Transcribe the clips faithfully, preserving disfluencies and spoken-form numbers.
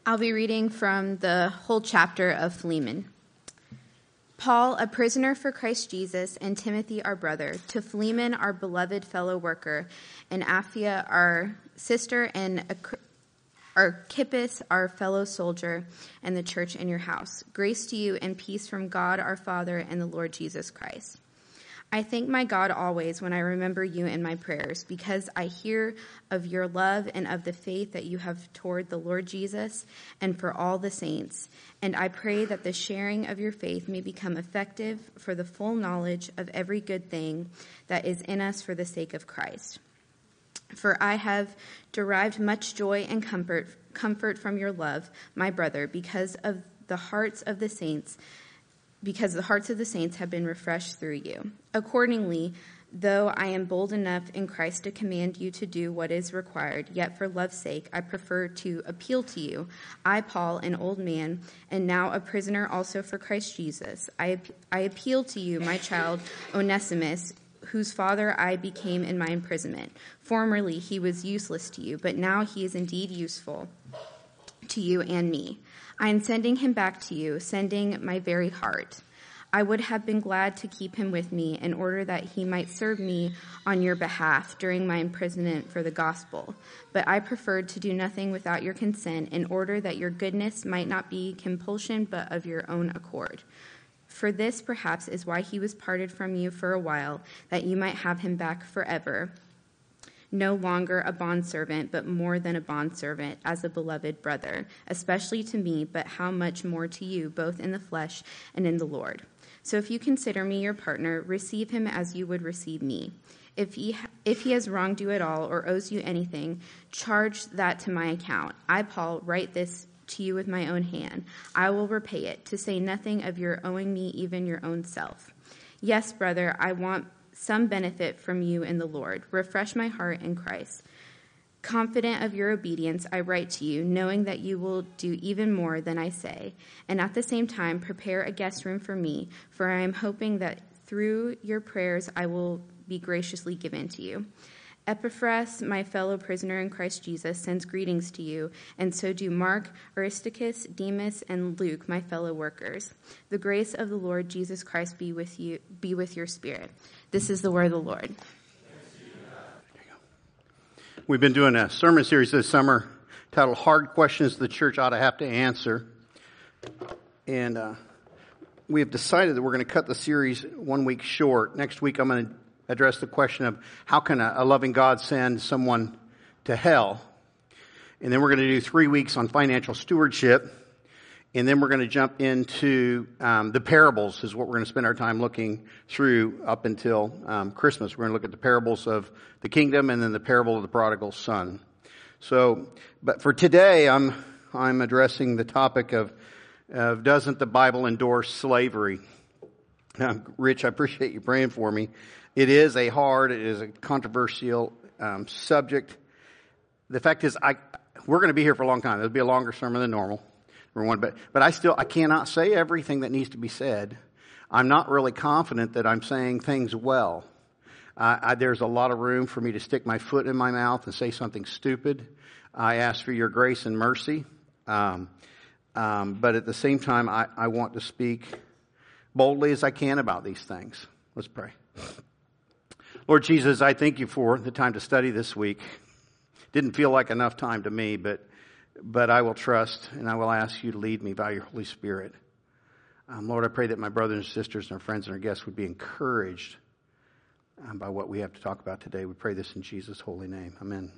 I'll be reading from the whole chapter of Philemon. Paul, a prisoner for Christ Jesus, and Timothy, our brother, to Philemon, our beloved fellow worker, and Apphia, our sister, and Archippus, our fellow soldier, and the church in your house. Grace to you and peace from God our Father and the Lord Jesus Christ. I thank my God always when I remember you in my prayers, because I hear of your love and of the faith that you have toward the Lord Jesus and for all the saints. And I pray that the sharing of your faith may become effective for the full knowledge of every good thing that is in us for the sake of Christ. For I have derived much joy and comfort, comfort from your love, my brother, because of the hearts of the saints because the hearts of the saints have been refreshed through you. Accordingly, though I am bold enough in Christ to command you to do what is required, yet for love's sake I prefer to appeal to you. I, Paul, an old man, and now a prisoner also for Christ Jesus. I, I appeal to you, my child Onesimus, whose father I became in my imprisonment. Formerly he was useless to you, but now he is indeed useful to you and me. I am sending him back to you, sending my very heart. I would have been glad to keep him with me in order that he might serve me on your behalf during my imprisonment for the gospel. But I preferred to do nothing without your consent in order that your goodness might not be compulsion but of your own accord. For this perhaps is why he was parted from you for a while, that you might have him back forever, no longer a bondservant, but more than a bondservant, as a beloved brother, especially to me, but how much more to you, both in the flesh and in the Lord. So if you consider me your partner, receive him as you would receive me. If he, if he has wronged you at all or owes you anything, charge that to my account. I, Paul, write this to you with my own hand. I will repay it, to say nothing of your owing me even your own self. Yes, brother, I want some benefit from you in the Lord. Refresh my heart in Christ. Confident of your obedience, I write to you, knowing that you will do even more than I say. And at the same time, prepare a guest room for me, for I am hoping that through your prayers I will be graciously given to you. Epaphras, my fellow prisoner in Christ Jesus, sends greetings to you, and so do Mark, Aristarchus, Demas, and Luke, my fellow workers. The grace of the Lord Jesus Christ be with you, be with your spirit. This is the word of the Lord. We've been doing a sermon series this summer titled Hard Questions the Church Ought to Have to Answer. And uh, we have decided that we're going to cut the series one week short. Next week I'm going to address the question of how can a, a loving God send someone to hell? And then we're going to do three weeks on financial stewardship. And then we're going to jump into um, the parables is what we're going to spend our time looking through up until um, Christmas. We're going to look at the parables of the kingdom and then the parable of the prodigal son. So, but for today, I'm I'm addressing the topic of, of doesn't the Bible endorse slavery? Now, Rich, I appreciate you praying for me. It is a hard, it is a controversial um, subject. The fact is, I we're going to be here for a long time. It'll be a longer sermon than normal. One, but but I still I cannot say everything that needs to be said. I'm not really confident that I'm saying things well. Uh, I, there's a lot of room for me to stick my foot in my mouth and say something stupid. I ask for your grace and mercy, um, um, but at the same time, I, I want to speak boldly as I can about these things. Let's pray. Lord Jesus, I thank you for the time to study this week. Didn't feel like enough time to me, but. But I will trust and I will ask you to lead me by your Holy Spirit. Um, Lord, I pray that my brothers and sisters and our friends and our guests would be encouraged um, by what we have to talk about today. We pray this in Jesus' holy name. Amen.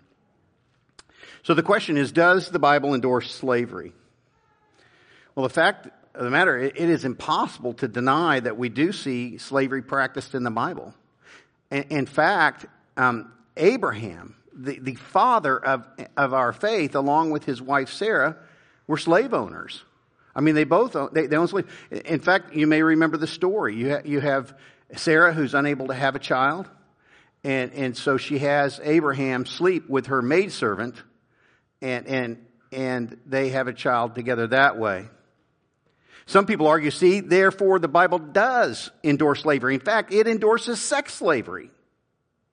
So the question is, does the Bible endorse slavery? Well, the fact of the matter, it, it is impossible to deny that we do see slavery practiced in the Bible. In, in fact, um, Abraham, The, the father of of our faith, along with his wife Sarah, were slave owners. I mean, they both own, they, they own slaves. In fact, you may remember the story. You ha, you have Sarah who's unable to have a child, and and so she has Abraham sleep with her maidservant, and and and they have a child together that way. Some people argue, see, therefore the Bible does endorse slavery. In fact, it endorses sex slavery.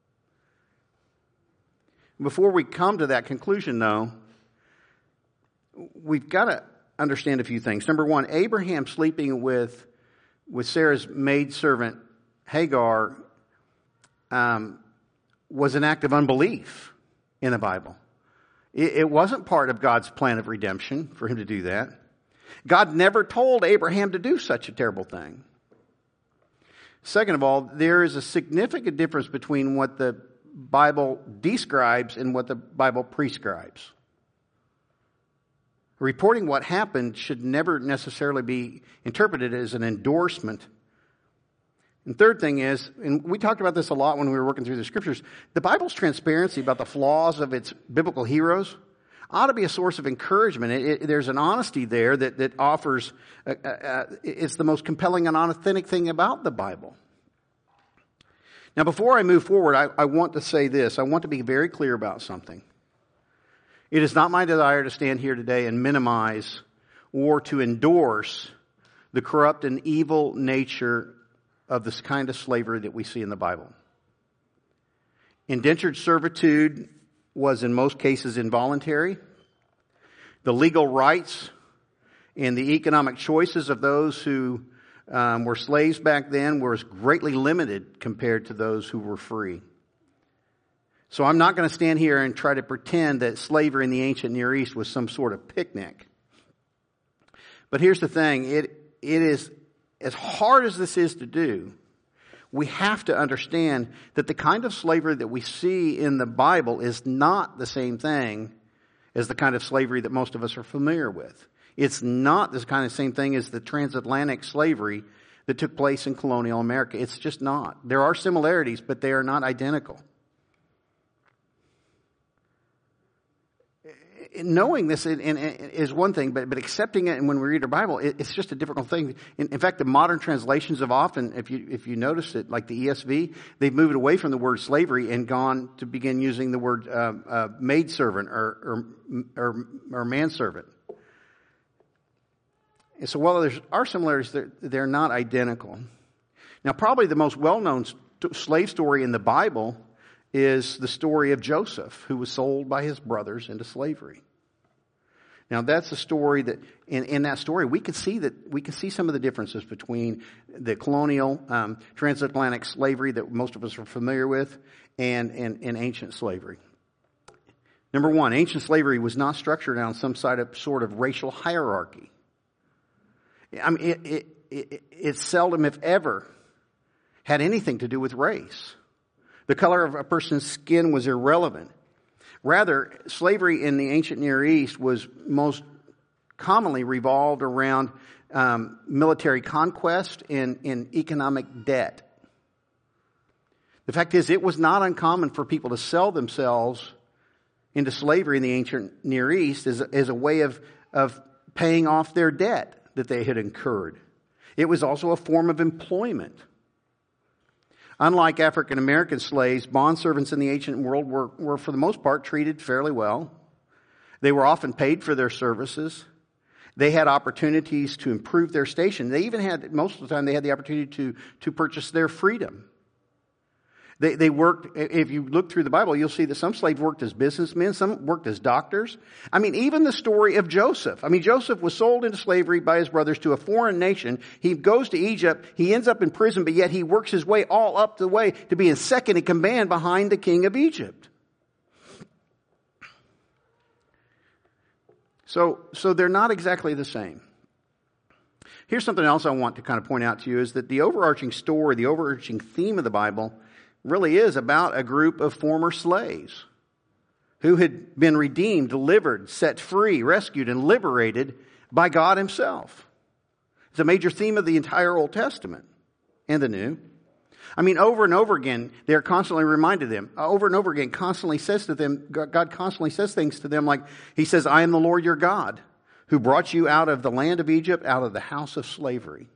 Before we come to that conclusion, though, we've got to understand a few things. Number one, Abraham sleeping with, with Sarah's maidservant Hagar um, was an act of unbelief in the Bible. It, it wasn't part of God's plan of redemption for him to do that. God never told Abraham to do such a terrible thing. Second of all, there is a significant difference between what the Bible describes and what the Bible prescribes. Reporting what happened should never necessarily be interpreted as an endorsement. And third thing is, and we talked about this a lot when we were working through the scriptures, the Bible's transparency about the flaws of its biblical heroes ought to be a source of encouragement. It, it, there's an honesty there that, that offers, uh, uh, it's the most compelling and authentic thing about the Bible. Now, before I move forward, I, I want to say this. I want to be very clear about something. It is not my desire to stand here today and minimize or to endorse the corrupt and evil nature of this kind of slavery that we see in the Bible. Indentured servitude was in most cases involuntary. The legal rights and the economic choices of those who um, were slaves back then were greatly limited compared to those who were free. So I'm not going to stand here and try to pretend that slavery in the ancient Near East was some sort of picnic. But here's the thing. It, it is, as hard as this is to do, we have to understand that the kind of slavery that we see in the Bible is not the same thing as the kind of slavery that most of us are familiar with. It's not the kind of same thing as the transatlantic slavery that took place in colonial America. It's just not. There are similarities, but they are not identical. Knowing this is one thing, but, but accepting it, and when we read the Bible, it, it's just a difficult thing. In, in fact, the modern translations have often, if you if you notice it, like the E S V, they've moved away from the word slavery and gone to begin using the word uh, uh, maidservant or, or, or, or manservant. And so while there are similarities, they're, they're not identical. Now, probably the most well-known st- slave story in the Bible is the story of Joseph, who was sold by his brothers into slavery. Now, that's a story that, in, in that story, we can see that we can see some of the differences between the colonial um, transatlantic slavery that most of us are familiar with and, and, and ancient slavery. Number one, ancient slavery was not structured on some side of, sort of racial hierarchy. I mean, it, it, it, it seldom, if ever, had anything to do with race. The color of a person's skin was irrelevant. Rather, slavery in the ancient Near East was most commonly revolved around um, military conquest and, and economic debt. The fact is, it was not uncommon for people to sell themselves into slavery in the ancient Near East as, as a way of, of paying off their debt that they had incurred. It was also a form of employment. Unlike African American slaves, bondservants in the ancient world were, were for the most part treated fairly well. They were often paid for their services. They had opportunities to improve their station. They even had, most of the time, they had the opportunity to, to purchase their freedom. They, they worked, if you look through the Bible, you'll see that some slaves worked as businessmen, some worked as doctors. I mean, even the story of Joseph. I mean, Joseph was sold into slavery by his brothers to a foreign nation. He goes to Egypt. He ends up in prison, but yet he works his way all up the way to be in second in command behind the king of Egypt. So, so they're not exactly the same. Here's something else I want to kind of point out to you is that the overarching story, the overarching theme of the Bible really is about a group of former slaves who had been redeemed, delivered, set free, rescued, and liberated by God himself. It's a major theme of the entire Old Testament and the New. I mean, over and over again, they're constantly reminded them. Over and over again, constantly says to them, God constantly says things to them like, he says, I am the Lord your God, who brought you out of the land of Egypt, out of the house of slavery.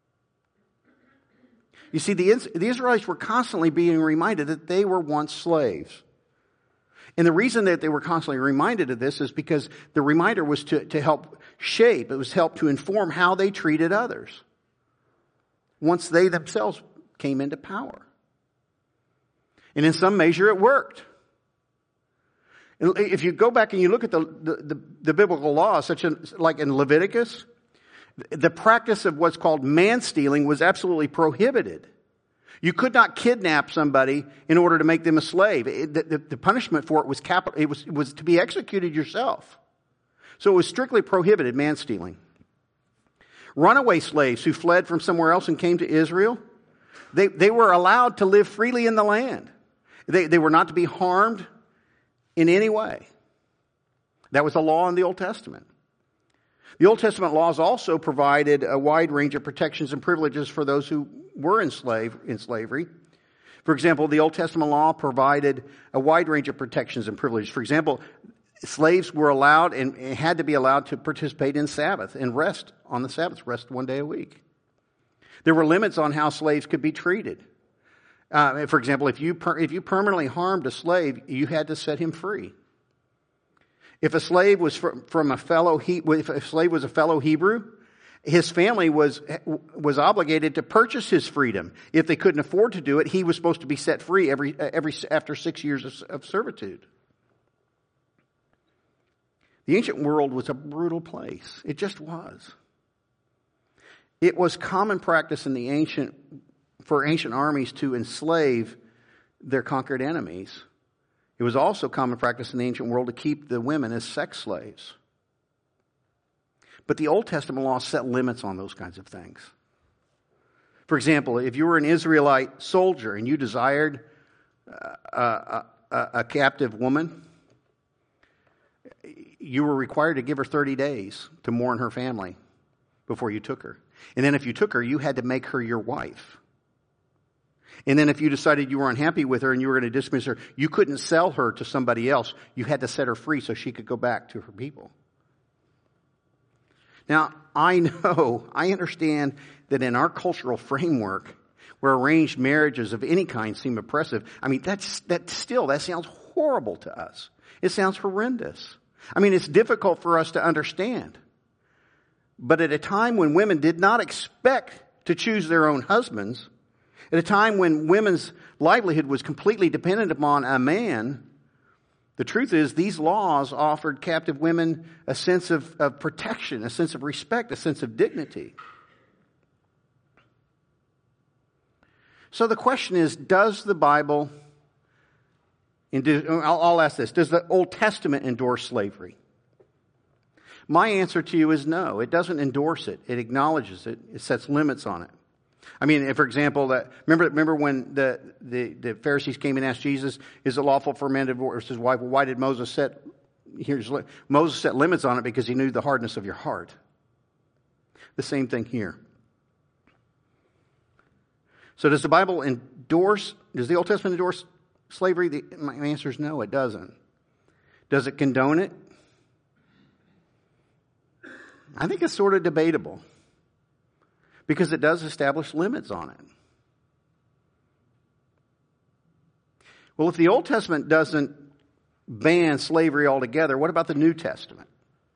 You see, the, the Israelites were constantly being reminded that they were once slaves. And the reason that they were constantly reminded of this is because the reminder was to, to help shape, it was help to inform how they treated others once they themselves came into power. And in some measure it worked. If you go back and you look at the, the, the, the biblical laws, such as like in Leviticus, the practice of what's called man-stealing was absolutely prohibited. You could not kidnap somebody in order to make them a slave. It, the, the punishment for it was capital. It was, it was to be executed yourself. So it was strictly prohibited, man-stealing. Runaway slaves who fled from somewhere else and came to Israel, they, they were allowed to live freely in the land. They, they were not to be harmed in any way. That was a law in the Old Testament. The Old Testament laws also provided a wide range of protections and privileges for those who were in, slave, in slavery. For example, the Old Testament law provided a wide range of protections and privileges. For example, slaves were allowed and had to be allowed to participate in Sabbath and rest on the Sabbath, rest one day a week. There were limits on how slaves could be treated. Uh, for example, if you per, if you permanently harmed a slave, you had to set him free. If a slave was from, from a fellow he, if a slave was a fellow Hebrew, his family was was obligated to purchase his freedom. If they couldn't afford to do it, he was supposed to be set free every every after six years of, of servitude. The ancient world was a brutal place. It just was. It was common practice in the ancient for ancient armies to enslave their conquered enemies. It was also common practice in the ancient world to keep the women as sex slaves. But the Old Testament law set limits on those kinds of things. For example, if you were an Israelite soldier and you desired a, a, a, a captive woman, you were required to give her thirty days to mourn her family before you took her. And then if you took her, you had to make her your wife. And then if you decided you were unhappy with her and you were going to dismiss her, you couldn't sell her to somebody else. You had to set her free so she could go back to her people. Now, I know, I understand that in our cultural framework, where arranged marriages of any kind seem oppressive, I mean, that's, that still, that sounds horrible to us. It sounds horrendous. I mean, it's difficult for us to understand. But at a time when women did not expect to choose their own husbands, at a time when women's livelihood was completely dependent upon a man, the truth is these laws offered captive women a sense of, of protection, a sense of respect, a sense of dignity. So the question is, does the Bible, I'll, I'll ask this, does the Old Testament endorse slavery? My answer to you is no. It doesn't endorse it. It acknowledges it. It sets limits on it. I mean, for example, that remember remember when the, the, the Pharisees came and asked Jesus, is it lawful for a man to divorce his wife? Well, why did Moses set, here's, Moses set limits on it because he knew the hardness of your heart. The same thing here. So does the Bible endorse, does the Old Testament endorse slavery? The, my answer is no, it doesn't. Does it condone it? I think it's sort of debatable. Because it does establish limits on it. Well, if the Old Testament doesn't ban slavery altogether, what about the New Testament?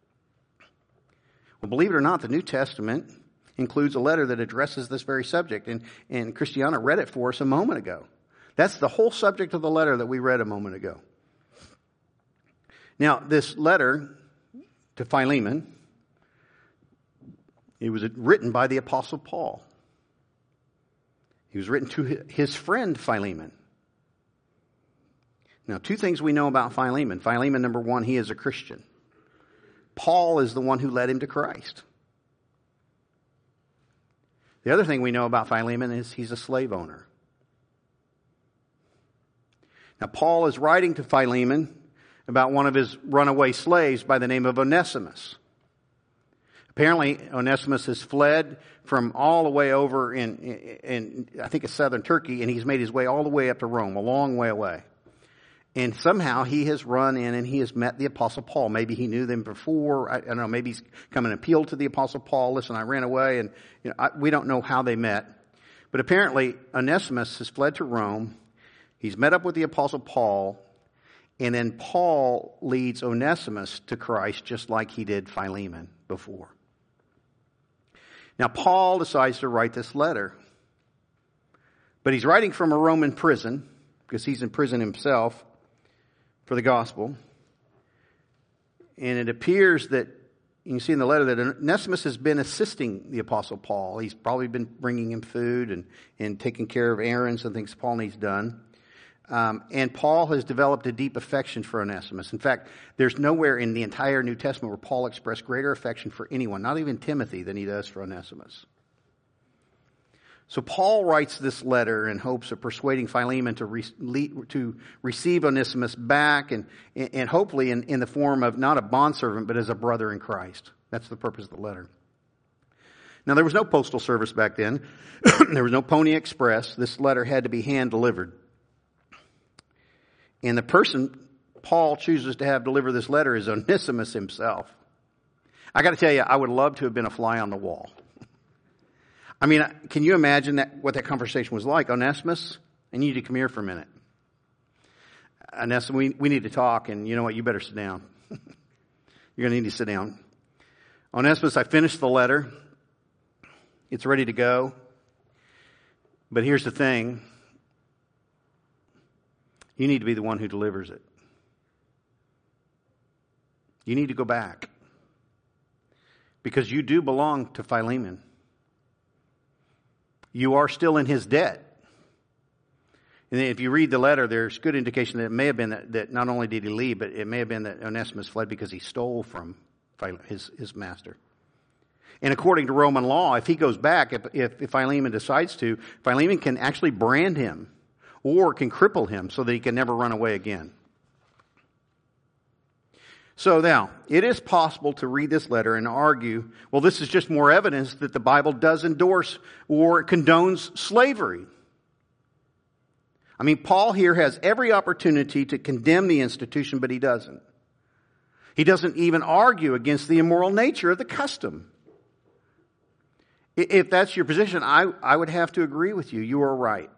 Well, believe it or not, the New Testament includes a letter that addresses this very subject. And, and Christiana read it for us a moment ago. That's the whole subject of the letter that we read a moment ago. Now, this letter to Philemon, it was written by the Apostle Paul. He was written to his friend Philemon. Now, two things we know about Philemon. Philemon, number one, he is a Christian. Paul is the one who led him to Christ. The other thing we know about Philemon is he's a slave owner. Now, Paul is writing to Philemon about one of his runaway slaves by the name of Onesimus. Apparently, Onesimus has fled from all the way over in, in, in, I think it's southern Turkey, and he's made his way all the way up to Rome, a long way away. And somehow he has run in and he has met the Apostle Paul. Maybe he knew them before. I, I don't know, maybe he's come and appealed to the Apostle Paul. Listen, I ran away, and you know, I, we don't know how they met. But apparently, Onesimus has fled to Rome. He's met up with the Apostle Paul, and then Paul leads Onesimus to Christ just like he did Philemon before. Now, Paul decides to write this letter. But he's writing from a Roman prison, because he's in prison himself for the gospel. And it appears that, you can see in the letter that Onesimus has been assisting the Apostle Paul. He's probably been bringing him food and, and taking care of errands and things Paul needs done. Um, and Paul has developed a deep affection for Onesimus. In fact, there's nowhere in the entire New Testament where Paul expressed greater affection for anyone, not even Timothy, than he does for Onesimus. So Paul writes this letter in hopes of persuading Philemon to, re- to receive Onesimus back and, and hopefully in, in the form of not a bondservant, but as a brother in Christ. That's the purpose of the letter. Now, there was no postal service back then. There was no Pony Express. This letter had to be hand-delivered. And the person Paul chooses to have deliver this letter is Onesimus himself. I got to tell you, I would love to have been a fly on the wall. I mean, can you imagine that what that conversation was like? Onesimus, I need you to come here for a minute. Onesimus, we, we need to talk, and you know what? You better sit down. You're going to need to sit down. Onesimus, I finished the letter. It's ready to go. But here's the thing. You need to be the one who delivers it. You need to go back. Because you do belong to Philemon. You are still in his debt. And if you read the letter, there's good indication that it may have been that, that not only did he leave, but it may have been that Onesimus fled because he stole from his, his master. And according to Roman law, if he goes back, if, if, if Philemon decides to, Philemon can actually brand him or can cripple him so that he can never run away again. So now, it is possible to read this letter and argue, well, this is just more evidence that the Bible does endorse or condones slavery. I mean, Paul here has every opportunity to condemn the institution, but he doesn't. He doesn't even argue against the immoral nature of the custom. If that's your position, I, I would have to agree with you. You are right.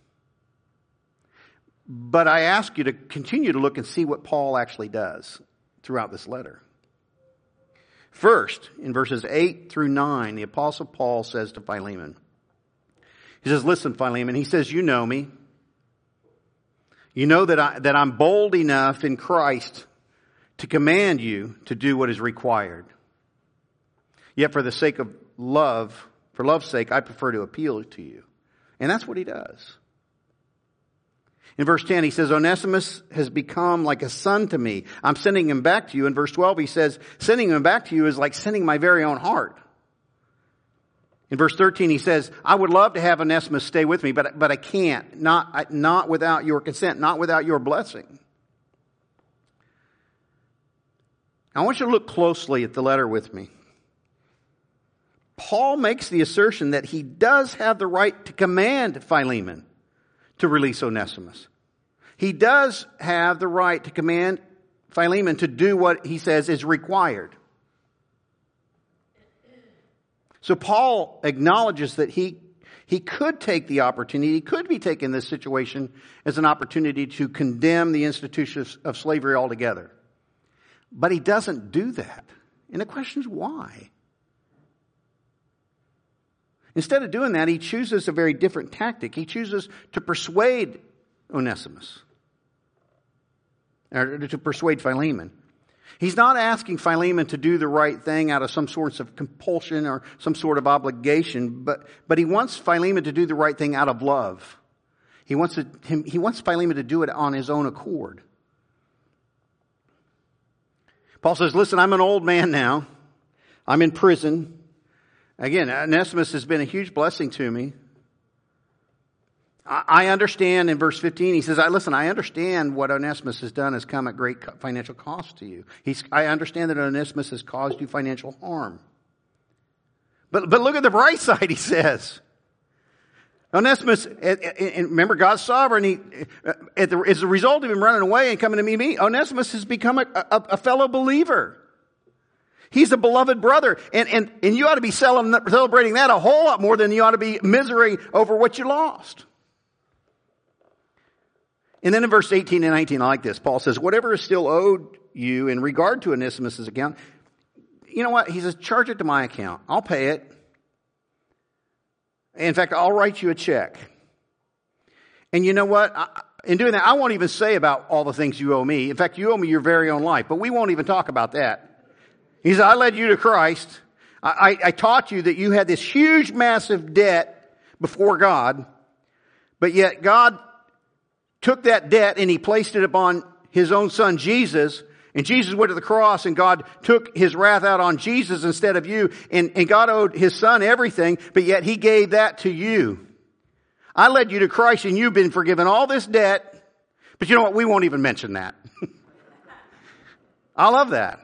But I ask you to continue to look and see what Paul actually does throughout this letter. First, in verses eight through nine, the Apostle Paul says to Philemon, he says, listen, Philemon, he says, you know me. You know that, I, that I'm bold enough in Christ to command you to do what is required. Yet for the sake of love, for love's sake, I prefer to appeal to you. And that's what he does. In verse ten, he says, Onesimus has become like a son to me. I'm sending him back to you. In verse twelve, he says, sending him back to you is like sending my very own heart. In verse thirteen, he says, I would love to have Onesimus stay with me, but, but I can't. Not, not without your consent, not without your blessing. I want you to look closely at the letter with me. Paul makes the assertion that he does have the right to command Philemon to release Onesimus. He does have the right to command Philemon to do what he says is required. So Paul acknowledges that he, he could take the opportunity, he could be taking this situation as an opportunity to condemn the institution of, of slavery altogether. But he doesn't do that. And the question is why? Instead of doing that, he chooses a very different tactic. He chooses to persuade Onesimus, or to persuade Philemon. He's not asking Philemon to do the right thing out of some sorts of compulsion or some sort of obligation, but, but he wants Philemon to do the right thing out of love. He wants, to, him, he wants Philemon to do it on his own accord. Paul says, listen, I'm an old man now. I'm in prison. Again, Onesimus has been a huge blessing to me. I understand in verse fifteen, he says, I listen, I understand what Onesimus has done has come at great financial cost to you. He's, I understand that Onesimus has caused you financial harm. But, but look at the bright side, he says. Onesimus, and remember God's sovereign, he, as a result of him running away and coming to meet me, Onesimus has become a, a, a fellow believer. He's a beloved brother, and, and, and you ought to be celebrating that a whole lot more than you ought to be misery over what you lost. And then in verse eighteen and nineteen, I like this. Paul says, whatever is still owed you in regard to Onesimus' account, you know what? He says, charge it to my account. I'll pay it. In fact, I'll write you a check. And you know what? I, In doing that, I won't even say about all the things you owe me. In fact, you owe me your very own life, but we won't even talk about that. He said, I led you to Christ. I, I, I taught you that you had this huge, massive debt before God, but yet God took that debt and He placed it upon His own Son, Jesus, and Jesus went to the cross and God took His wrath out on Jesus instead of you, and, and God owed His Son everything, but yet He gave that to you. I led you to Christ and you've been forgiven all this debt, but you know what? We won't even mention that. I love that.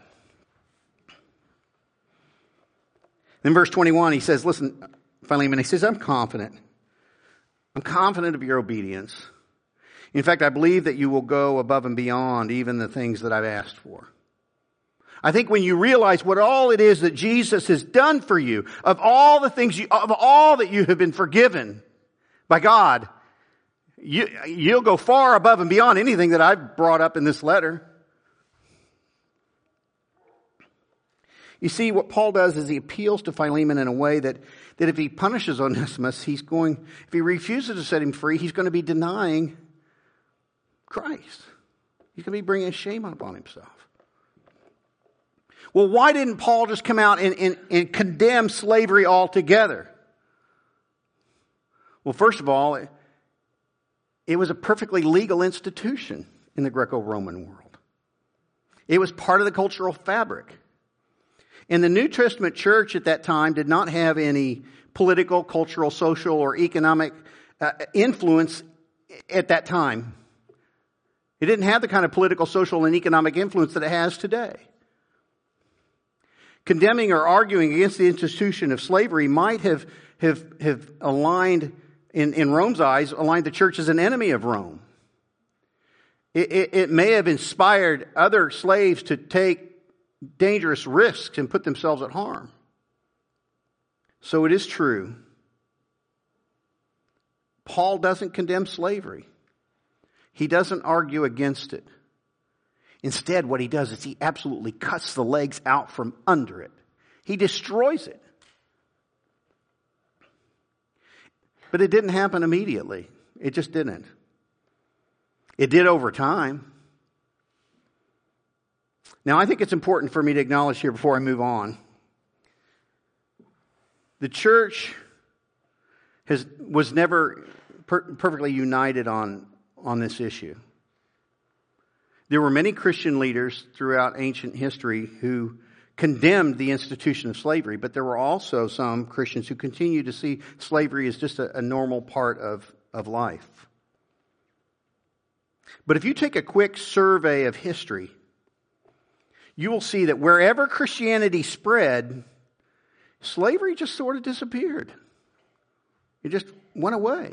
In verse twenty-one, he says, listen, Philemon, he says, I'm confident. I'm confident of your obedience. In fact, I believe that you will go above and beyond even the things that I've asked for. I think when you realize what all it is that Jesus has done for you, of all the things you, of all that you have been forgiven by God, you, you'll go far above and beyond anything that I've brought up in this letter. You see, what Paul does is he appeals to Philemon in a way that, that if he punishes Onesimus, he's going, if he refuses to set him free, he's going to be denying Christ. He's going to be bringing shame upon himself. Well, why didn't Paul just come out and, and, and condemn slavery altogether? Well, first of all, it, it was a perfectly legal institution in the Greco-Roman world. It was part of the cultural fabric. And the New Testament church at that time did not have any political, cultural, social, or economic uh, influence at that time. It didn't have the kind of political, social, and economic influence that it has today. Condemning or arguing against the institution of slavery might have, have, have aligned, in, in Rome's eyes, aligned the church as an enemy of Rome. It, it, it may have inspired other slaves to take dangerous risks and put themselves at harm. So it is true. Paul doesn't condemn slavery. He doesn't argue against it. Instead, what he does is he absolutely cuts the legs out from under it. He destroys it. But it didn't happen immediately. It just didn't. It did over time. Now, I think it's important for me to acknowledge here before I move on. The church has, was never per- perfectly united on, on this issue. There were many Christian leaders throughout ancient history who condemned the institution of slavery, but there were also some Christians who continued to see slavery as just a, a normal part of, of life. But if you take a quick survey of history, you will see that wherever Christianity spread, slavery just sort of disappeared. It just went away.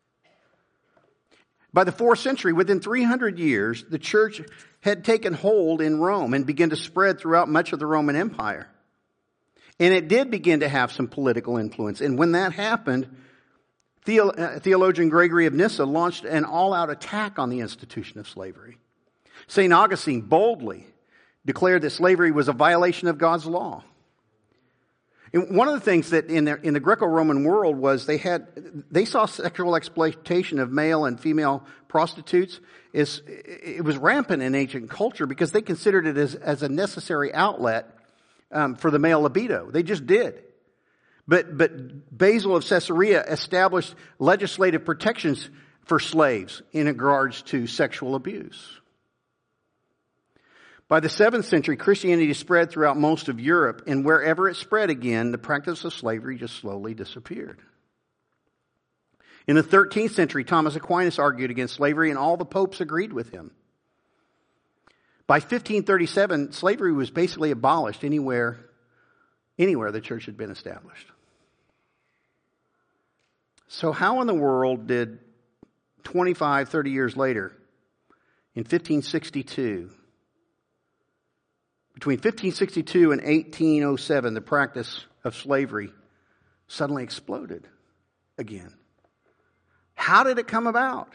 By the fourth century, within three hundred years, the church had taken hold in Rome and began to spread throughout much of the Roman Empire. And it did begin to have some political influence. And when that happened, theologian Gregory of Nyssa launched an all-out attack on the institution of slavery. Saint Augustine boldly declared that slavery was a violation of God's law. And one of the things that in the, in the Greco-Roman world was they had they saw sexual exploitation of male and female prostitutes. Is it was rampant in ancient culture because they considered it as, as a necessary outlet um, for the male libido. They just did. But but Basil of Caesarea established legislative protections for slaves in regards to sexual abuse. By the seventh century, Christianity spread throughout most of Europe, and wherever it spread again, the practice of slavery just slowly disappeared. In the thirteenth century, Thomas Aquinas argued against slavery, and all the popes agreed with him. By fifteen thirty-seven, slavery was basically abolished anywhere, anywhere the church had been established. So how in the world did twenty-five, thirty years later, in fifteen sixty-two, between fifteen sixty-two and eighteen oh seven, the practice of slavery suddenly exploded again? How did it come about?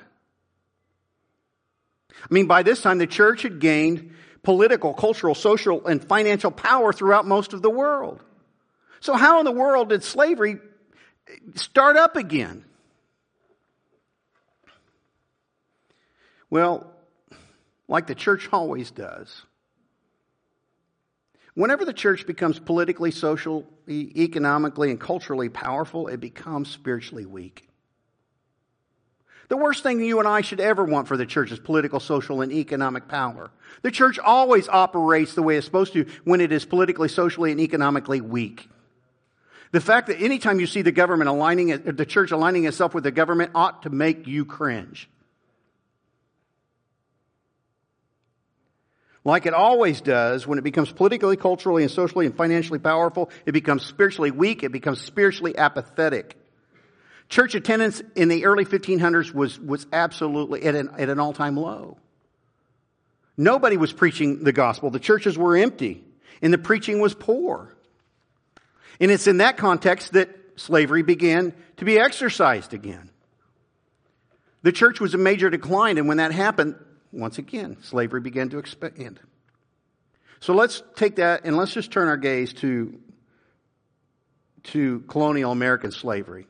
I mean, by this time, the church had gained political, cultural, social, and financial power throughout most of the world. So how in the world did slavery start up again? Well, like the church always does, whenever the church becomes politically, socially, economically, and culturally powerful, it becomes spiritually weak. The worst thing you and I should ever want for the church is political, social, and economic power. The church always operates the way it's supposed to when it is politically, socially, and economically weak. The fact that anytime you see the government aligning, the church aligning itself with the government ought to make you cringe. Like it always does, when it becomes politically, culturally, and socially and financially powerful, it becomes spiritually weak, it becomes spiritually apathetic. Church attendance in the early fifteen hundreds was, was absolutely at an, at an all-time low. Nobody was preaching the gospel. The churches were empty, and the preaching was poor. And it's in that context that slavery began to be exercised again. The church was in major decline, and when that happened, once again, slavery began to expand. So let's take that and let's just turn our gaze to, to colonial American slavery.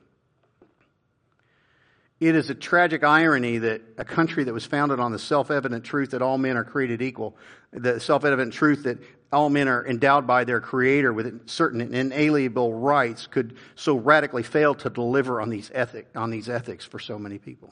It is a tragic irony that a country that was founded on the self-evident truth that all men are created equal, the self-evident truth that all men are endowed by their Creator with certain inalienable rights, could so radically fail to deliver on these ethic, on these ethics for so many people.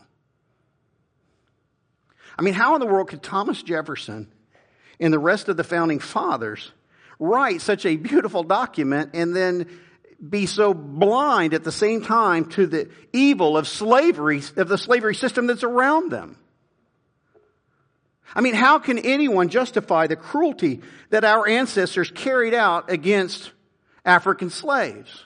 I mean, how in the world could Thomas Jefferson and the rest of the founding fathers write such a beautiful document and then be so blind at the same time to the evil of slavery, of the slavery system that's around them? I mean, how can anyone justify the cruelty that our ancestors carried out against African slaves?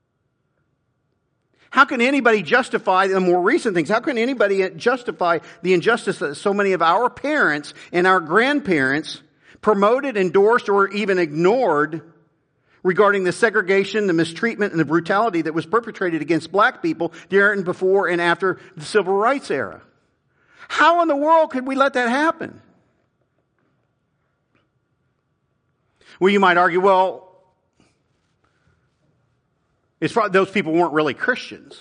How can anybody justify the more recent things? How can anybody justify the injustice that so many of our parents and our grandparents promoted, endorsed, or even ignored regarding the segregation, the mistreatment, and the brutality that was perpetrated against black people during, before, and after the Civil Rights era? How in the world could we let that happen? Well, you might argue, well, it's probably, those people weren't really Christians.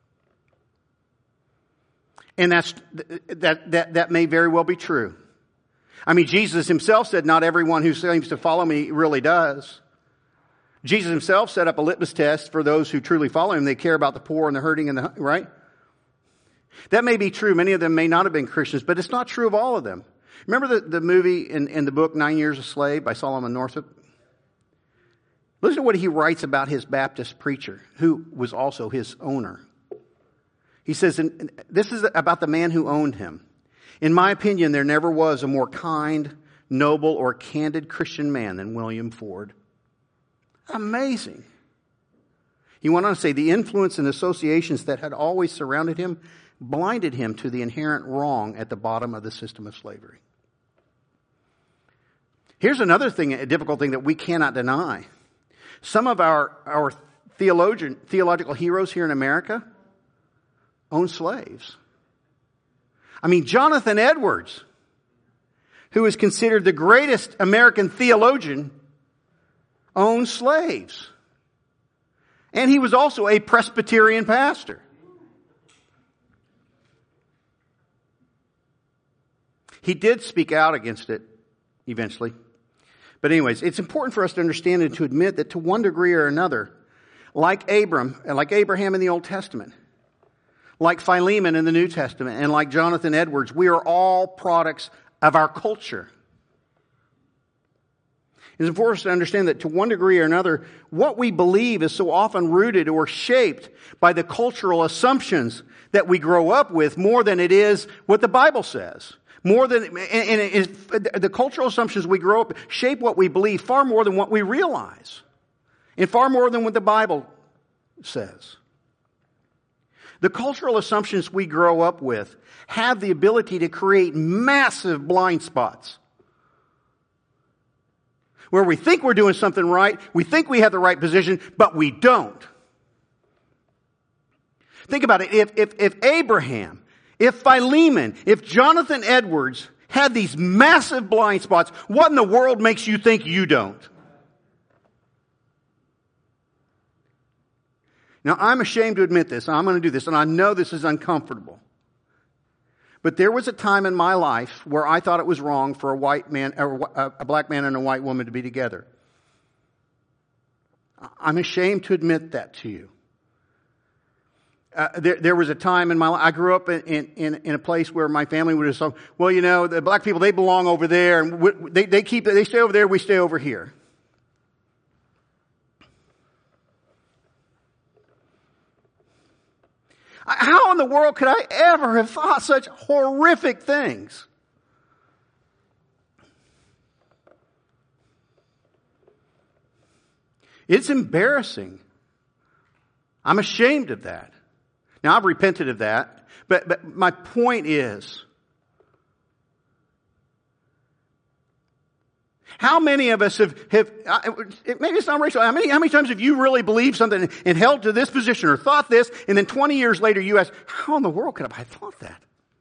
And that's, that, that, that may very well be true. I mean, Jesus himself said, not everyone who seems to follow me really does. Jesus himself set up a litmus test for those who truly follow him. They care about the poor and the hurting and the, right? That may be true. Many of them may not have been Christians, but it's not true of all of them. Remember the, the movie in, in the book, Nine Years a Slave by Solomon Northup? Listen to what he writes about his Baptist preacher, who was also his owner. He says, and this is about the man who owned him. In my opinion, there never was a more kind, noble, or candid Christian man than William Ford. Amazing. He went on to say, the influence and associations that had always surrounded him blinded him to the inherent wrong at the bottom of the system of slavery. Here's another thing, a difficult thing that we cannot deny. Some of our, our theologian, theological heroes here in America own slaves. I mean, Jonathan Edwards, who is considered the greatest American theologian, owned slaves. And he was also a Presbyterian pastor. He did speak out against it eventually. But anyways, it's important for us to understand and to admit that to one degree or another, like Abram, like Abraham in the Old Testament, like Philemon in the New Testament, and like Jonathan Edwards, we are all products of our culture. It's important for us to understand that to one degree or another, what we believe is so often rooted or shaped by the cultural assumptions that we grow up with more than it is what the Bible says. More than, and it is, the cultural assumptions we grow up shape what we believe far more than what we realize. And far more than what the Bible says. The cultural assumptions we grow up with have the ability to create massive blind spots. Where we think we're doing something right, we think we have the right position, but we don't. Think about it. If, if, if Abraham, if Philemon, if Jonathan Edwards had these massive blind spots, what in the world makes you think you don't? Now, I'm ashamed to admit this, and I'm going to do this, and I know this is uncomfortable. But there was a time in my life where I thought it was wrong for a white man, or a black man and a white woman to be together. I'm ashamed to admit that to you. Uh, there, there was a time in my life, I grew up in, in, in a place where my family would have said, well, you know, the black people, they belong over there, and we, they, they keep, they stay over there, we stay over here. How in the world could I ever have thought such horrific things? It's embarrassing. I'm ashamed of that. Now, I've repented of that, but, but my point is, how many of us have, have maybe it's not racial, how many, how many times have you really believed something and held to this position or thought this, and then twenty years later you ask, how in the world could I have thought that?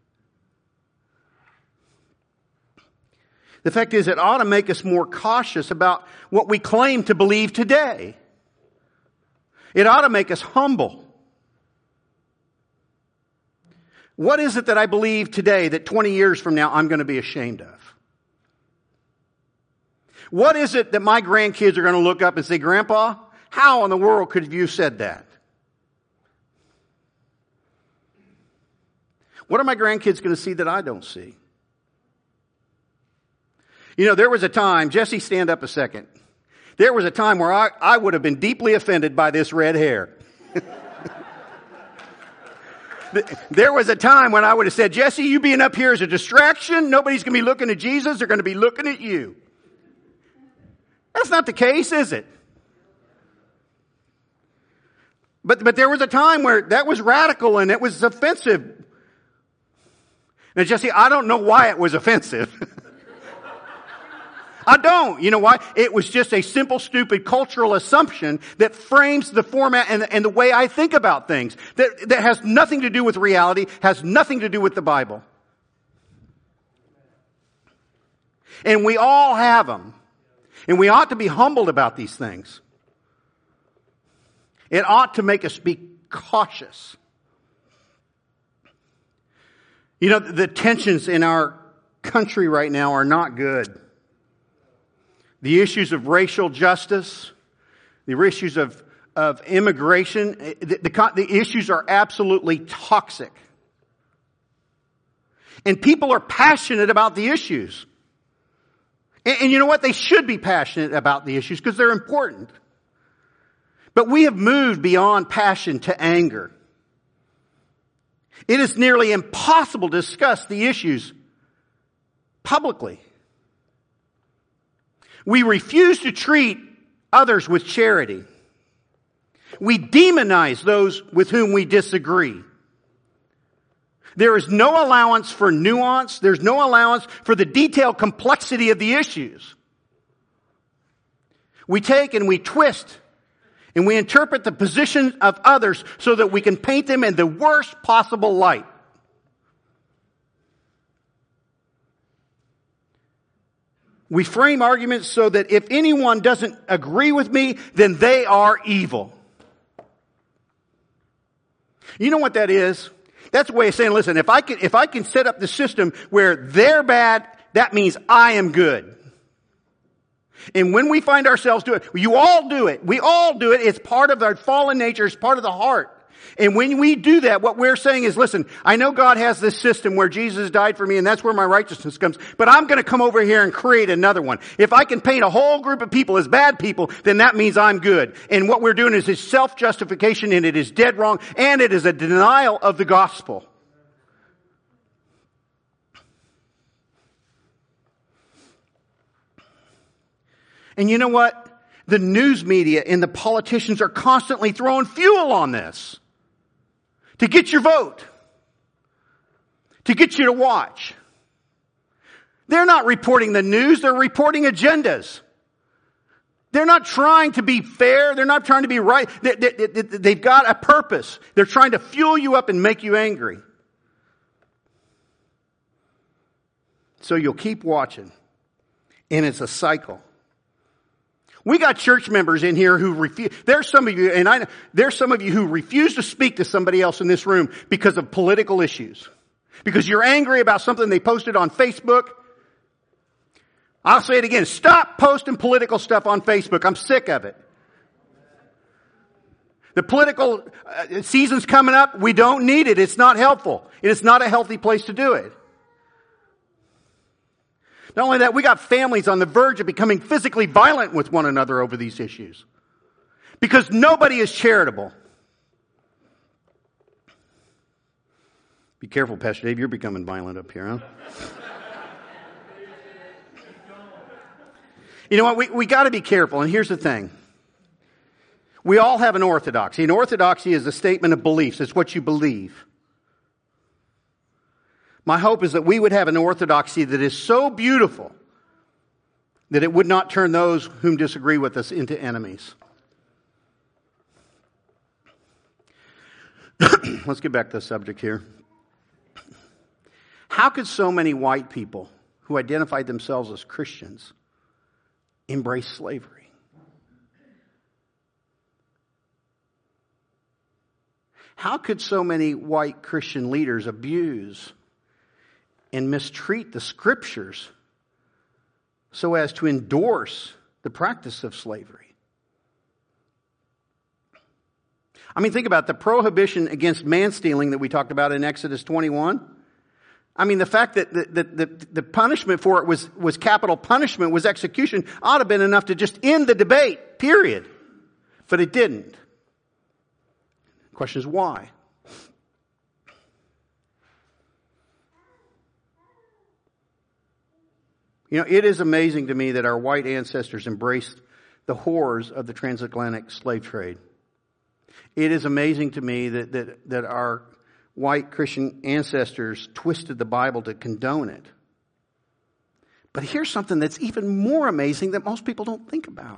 The fact is, it ought to make us more cautious about what we claim to believe today. It ought to make us humble. What is it that I believe today that twenty years from now I'm going to be ashamed of? What is it that my grandkids are going to look up and say, Grandpa, how in the world could you have said that? What are my grandkids going to see that I don't see? You know, there was a time, Jesse, stand up a second. There was a time where I, I would have been deeply offended by this red hair. There was a time when I would have said, Jesse, you being up here is a distraction. Nobody's going to be looking at Jesus. They're going to be looking at you. That's not the case, is it? But, but there was a time where that was radical and it was offensive. Now, Jesse, I don't know why it was offensive. I don't. You know why? It was just a simple, stupid cultural assumption that frames the format and, and the way I think about things. That, that has nothing to do with reality, has nothing to do with the Bible. And we all have them. And we ought to be humbled about these things. It ought to make us be cautious. You know, the tensions in our country right now are not good. The issues of racial justice, the issues of, of immigration, the, the, the issues are absolutely toxic. And people are passionate about the issues. And, and you know what? They should be passionate about the issues because they're important. But we have moved beyond passion to anger. It is nearly impossible to discuss the issues publicly. We refuse to treat others with charity. We demonize those with whom we disagree. There is no allowance for nuance. There's no allowance for the detailed complexity of the issues. We take and we twist and we interpret the position of others so that we can paint them in the worst possible light. We frame arguments so that if anyone doesn't agree with me, then they are evil. You know what that is? That's a way of saying, listen, if I can, if I can set up the system where they're bad, that means I am good. And when we find ourselves doing it, you all do it. We all do it. It's part of our fallen nature. It's part of the heart. And when we do that, what we're saying is, listen, I know God has this system where Jesus died for me and that's where my righteousness comes, but I'm going to come over here and create another one. If I can paint a whole group of people as bad people, then that means I'm good. And what we're doing is it's self-justification, and it is dead wrong, and it is a denial of the gospel. And you know what? The news media and the politicians are constantly throwing fuel on this. To get your vote. To get you to watch. They're not reporting the news, they're reporting agendas. They're not trying to be fair, they're not trying to be right. They, they, they, they've got a purpose. They're trying to fuel you up and make you angry. So you'll keep watching. And it's a cycle. We got church members in here who refuse. There's some of you, and I know, there's some of you who refuse to speak to somebody else in this room because of political issues. because you're angry about something they posted on Facebook. I'll say it again. Stop posting political stuff on Facebook. I'm sick of it. The political uh, season's coming up. We don't need it. It's not helpful. It is not a healthy place to do it. Not only that, we got families on the verge of becoming physically violent with one another over these issues. Because nobody is charitable. Be careful, Pastor Dave. You're becoming violent up here, huh? You know what? We, we got to be careful. And here's the thing. We all have an orthodoxy. An orthodoxy is a statement of beliefs. It's what you believe. My hope is that we would have an orthodoxy that is so beautiful that it would not turn those whom disagree with us into enemies. Let's get back to the subject here. How could so many white people who identified themselves as Christians embrace slavery? How could so many white Christian leaders abuse and mistreat the scriptures so as to endorse the practice of slavery? I mean, think about the prohibition against man-stealing that we talked about in Exodus twenty-one. I mean, the fact that the, the, the, the punishment for it was, was capital punishment, was execution, ought to have been enough to just end the debate, period. But it didn't. The question is why? You know, it is amazing to me that our white ancestors embraced the horrors of the transatlantic slave trade. It is amazing to me that, that, that our white Christian ancestors twisted the Bible to condone it. But here's something that's even more amazing that most people don't think about.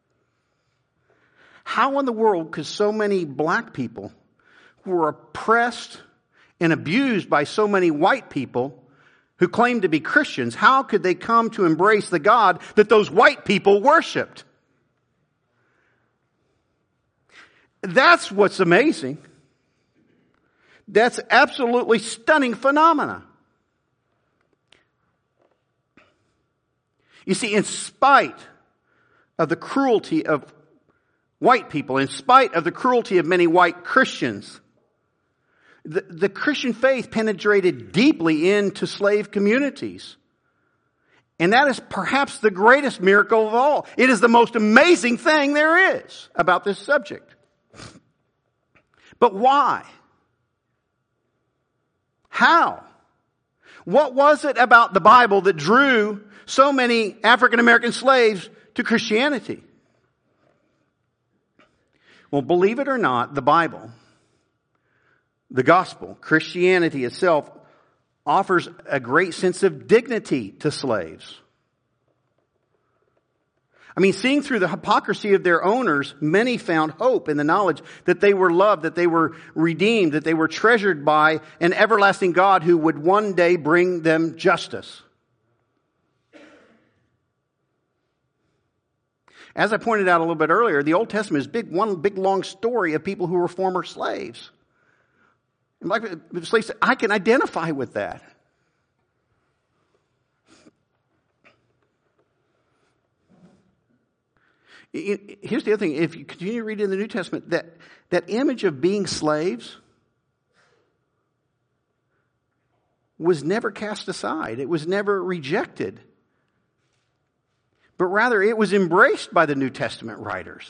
How in the world could so many black people who were oppressed and abused by so many white people who claimed to be Christians, how could they come to embrace the God that those white people worshiped? That's what's amazing. That's absolutely stunning phenomena. You see, in spite of the cruelty of white people, in spite of the cruelty of many white Christians, the, the Christian faith penetrated deeply into slave communities. And that is perhaps the greatest miracle of all. It is the most amazing thing there is about this subject. But why? How? What was it about the Bible that drew so many African American slaves to Christianity? Well, believe it or not, the Bible, the gospel, Christianity itself, offers a great sense of dignity to slaves. I mean, seeing through the hypocrisy of their owners, many found hope in the knowledge that they were loved, that they were redeemed, that they were treasured by an everlasting God who would one day bring them justice. As I pointed out a little bit earlier, the Old Testament is big, one big long story of people who were former slaves. And like the slaves said, I can identify with that. Here's the other thing. If you continue to read in the New Testament, that, that image of being slaves was never cast aside. It was never rejected. But rather, it was embraced by the New Testament writers.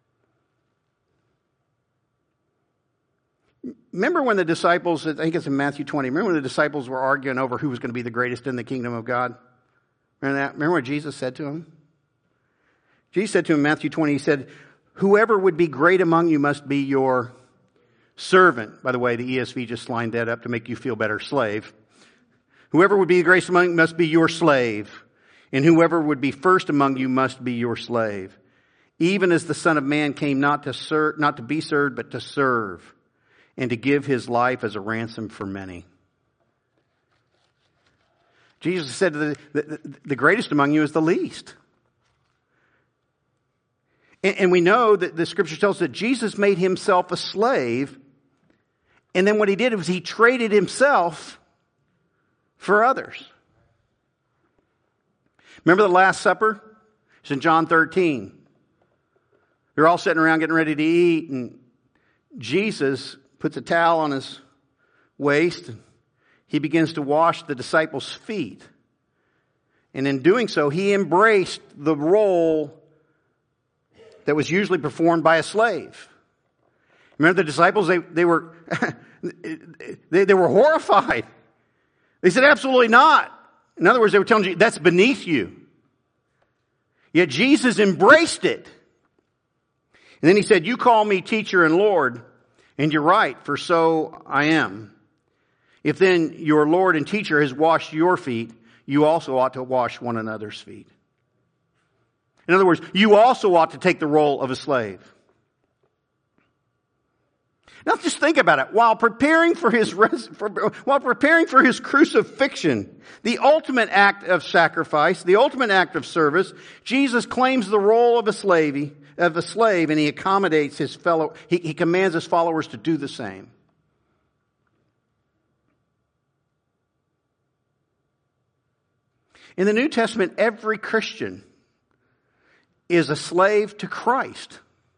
Remember when the disciples, I think it's in Matthew twenty, remember when the disciples were arguing over who was going to be the greatest in the kingdom of God? Remember that? Remember what Jesus said to them? Jesus said to him in Matthew twenty, he said, whoever would be great among you must be your servant. By the way, the E S V just lined that up to make you feel better, slave. Whoever would be the greatest among you must be your slave. And whoever would be first among you must be your slave. Even as the Son of Man came not to serve, not to be served, but to serve, and to give his life as a ransom for many. Jesus said the, the, the greatest among you is the least. And, and we know that the scripture tells us that Jesus made himself a slave. And then what he did was he traded himself for others. Remember the Last Supper? It's in John thirteen. They're all sitting around getting ready to eat, and Jesus puts a towel on his waist, and he begins to wash the disciples' feet. And in doing so, he embraced the role that was usually performed by a slave. Remember the disciples, they, they were they, they were horrified. They said, absolutely not. In other words, they were telling you, that's beneath you. Yet Jesus embraced it. And then he said, you call me teacher and Lord, and you're right, for so I am. If then your Lord and teacher has washed your feet, you also ought to wash one another's feet. In other words, you also ought to take the role of a slave. Now just think about it. While preparing for his res- for, while preparing for his crucifixion, the ultimate act of sacrifice, the ultimate act of service, Jesus claims the role of a slave, of a slave, and he accommodates his fellow. He, he commands his followers to do the same. In the New Testament, every Christian is a slave to Christ.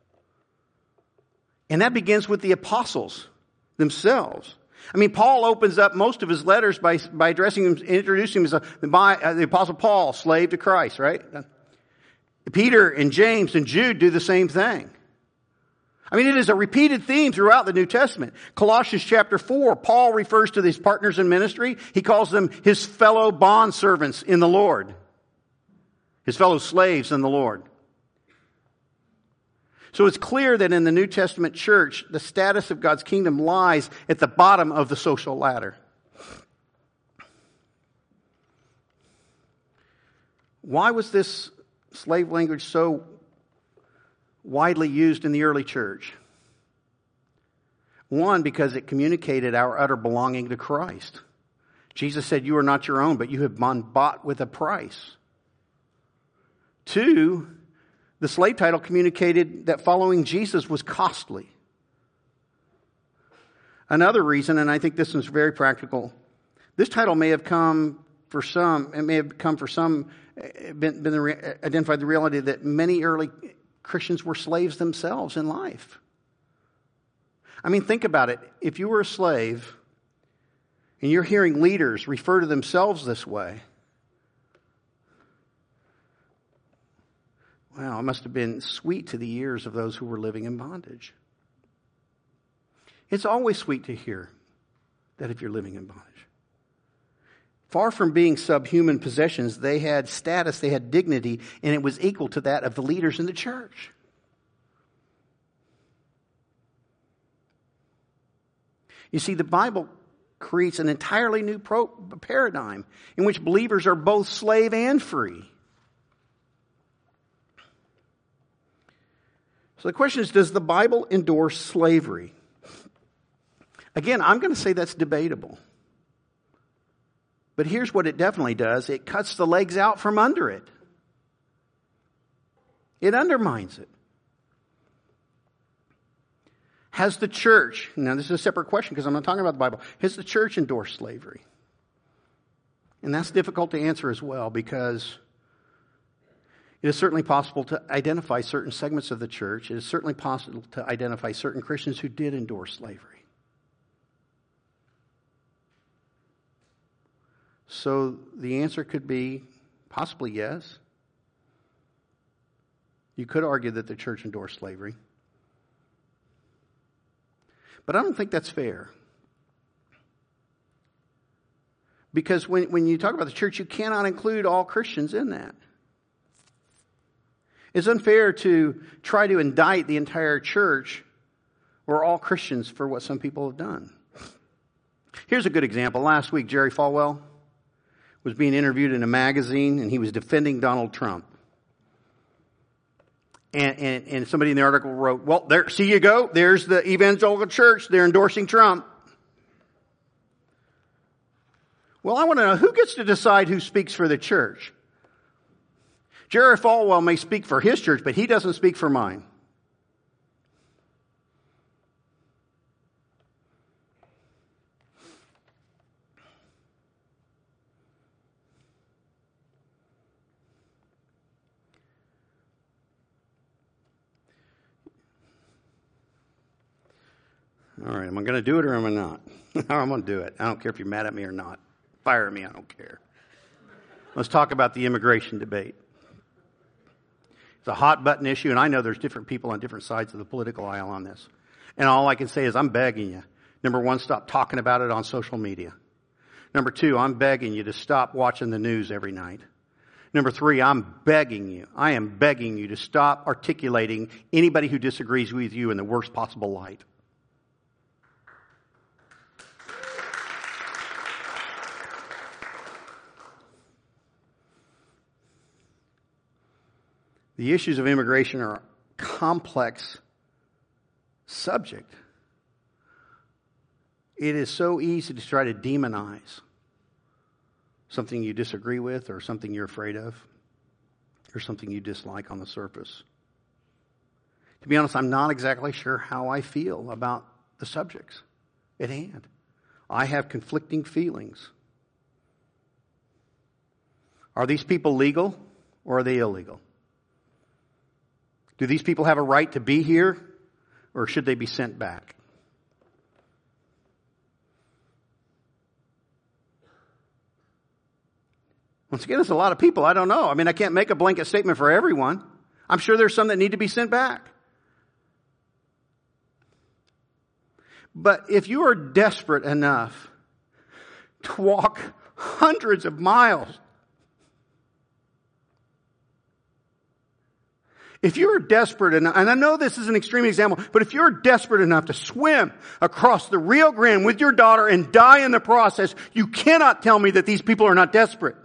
And that begins with the apostles themselves. I mean, Paul opens up most of his letters by, by addressing him, introducing him as a, by, uh, the apostle Paul, slave to Christ, right? Peter and James and Jude do the same thing. I mean, it is a repeated theme throughout the New Testament. Colossians chapter four, Paul refers to these partners in ministry. He calls them his fellow bondservants in the Lord. His fellow slaves in the Lord. So it's clear that in the New Testament church, the status of God's kingdom lies at the bottom of the social ladder. Why was this slave language so widely used in the early church? One, because it communicated our utter belonging to Christ. Jesus said, you are not your own, but you have been bought with a price. Two, the slave title communicated that following Jesus was costly. Another reason, and I think this is very practical, this title may have come for some, it may have come for some, been, been the, identified the reality that many early Christians were slaves themselves in life. I mean, think about it. If you were a slave and you're hearing leaders refer to themselves this way, wow, it must have been sweet to the ears of those who were living in bondage. It's always sweet to hear that if you're living in bondage. Far from being subhuman possessions, they had status, they had dignity, and it was equal to that of the leaders in the church. You see, the Bible creates an entirely new pro- paradigm in which believers are both slave and free. So the question is, does the Bible endorse slavery? Again, I'm going to say that's debatable. But here's what it definitely does. It cuts the legs out from under it. It undermines it. Has the church, now this is a separate question because I'm not talking about the Bible, has the church endorsed slavery? And that's difficult to answer as well because it is certainly possible to identify certain segments of the church. It is certainly possible to identify certain Christians who did endorse slavery. So the answer could be possibly yes. You could argue that the church endorsed slavery. But I don't think that's fair. Because when, when you talk about the church, you cannot include all Christians in that. It's unfair to try to indict the entire church or all Christians for what some people have done. Here's a good example. Last week, Jerry Falwell was being interviewed in a magazine, and he was defending Donald Trump. And, and, and somebody in the article wrote, well, there, see you go. There's the evangelical church. They're endorsing Trump. Well, I want to know, who gets to decide who speaks for the church? Jerry Falwell may speak for his church, but he doesn't speak for mine. All right, am I going to do it or am I not? I'm going to do it. I don't care if you're mad at me or not. Fire me, I don't care. Let's talk about the immigration debate. It's a hot button issue, and I know there's different people on different sides of the political aisle on this. And all I can say is I'm begging you. Number one, stop talking about it on social media. Number two, I'm begging you to stop watching the news every night. Number three, I'm begging you, I am begging you to stop articulating anybody who disagrees with you in the worst possible light. The issues of immigration are a complex subject. It is so easy to try to demonize something you disagree with or something you're afraid of or something you dislike on the surface. To be honest, I'm not exactly sure how I feel about the subjects at hand. I have conflicting feelings. Are these people legal or are they illegal? Do these people have a right to be here, or should they be sent back? Once again, there's a lot of people. I don't know. I mean, I can't make a blanket statement for everyone. I'm sure there's some that need to be sent back. But if you are desperate enough to walk hundreds of miles, if you're desperate enough, and I know this is an extreme example, but if you're desperate enough to swim across the Rio Grande with your daughter and die in the process, you cannot tell me that these people are not desperate.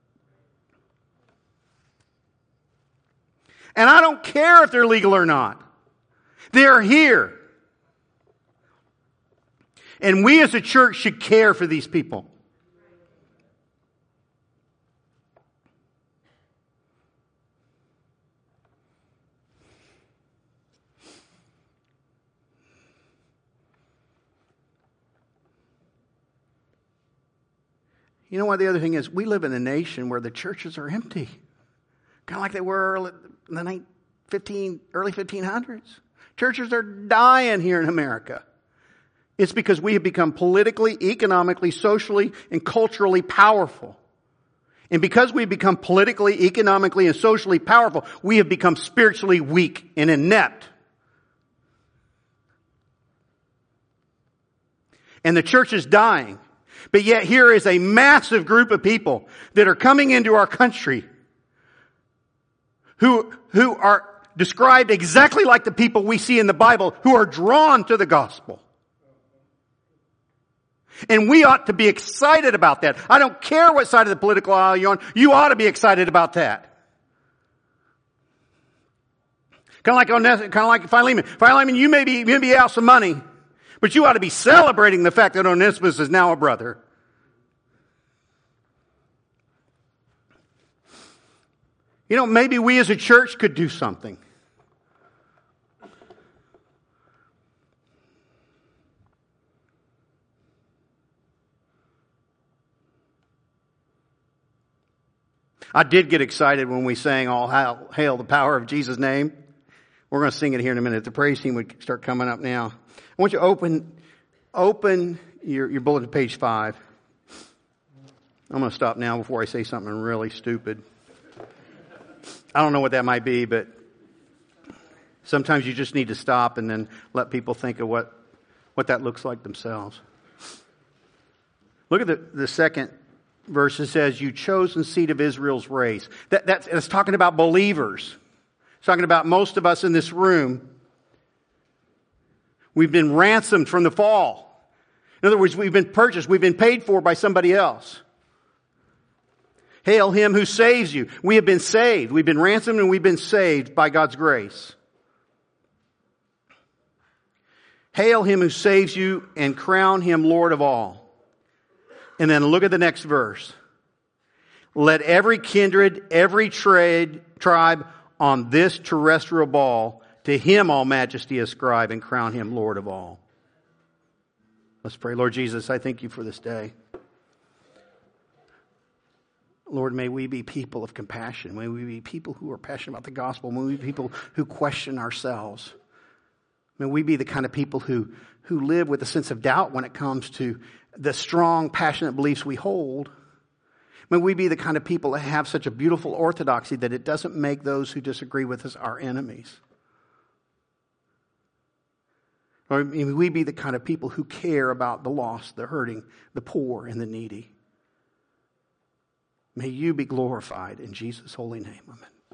And I don't care if they're legal or not. They're here. And we as a church should care for these people. You know what the other thing is? We live in a nation where the churches are empty. Kind of like they were in the fifteen, early fifteen hundreds. Churches are dying here in America. It's because we have become politically, economically, socially, and culturally powerful. And because we've become politically, economically, and socially powerful, we have become spiritually weak and inept. And the church is dying. But yet here is a massive group of people that are coming into our country who, who are described exactly like the people we see in the Bible who are drawn to the gospel. And we ought to be excited about that. I don't care what side of the political aisle you're on. You ought to be excited about that. Kind of like, kind of like Philemon. Philemon, you may be, you may be out some money, but you ought to be celebrating the fact that Onesimus is now a brother. You know, maybe we as a church could do something. I did get excited when we sang All Hail, Hail the Power of Jesus' Name. We're going to sing it here in a minute. The praise team would start coming up now. I want you to open, open your, your bulletin, page five. I'm going to stop now before I say something really stupid. I don't know what that might be, but sometimes you just need to stop and then let people think of what, what that looks like themselves. Look at the, the second verse. It says, you chosen seed of Israel's race. That, that's, that's talking about believers. It's talking about most of us in this room. We've been ransomed from the fall. In other words, we've been purchased. We've been paid for by somebody else. Hail him who saves you. We have been saved. We've been ransomed and we've been saved by God's grace. Hail him who saves you and crown him Lord of all. And then look at the next verse. Let every kindred, every trade, tribe on this terrestrial ball, to him all majesty ascribe and crown him Lord of all. Let's pray. Lord Jesus, I thank you for this day. Lord, may we be people of compassion. May we be people who are passionate about the gospel. May we be people who question ourselves. May we be the kind of people who, who live with a sense of doubt when it comes to the strong, passionate beliefs we hold. May we be the kind of people that have such a beautiful orthodoxy that it doesn't make those who disagree with us our enemies. Or may we be the kind of people who care about the lost, the hurting, the poor, and the needy. May you be glorified in Jesus' holy name. Amen.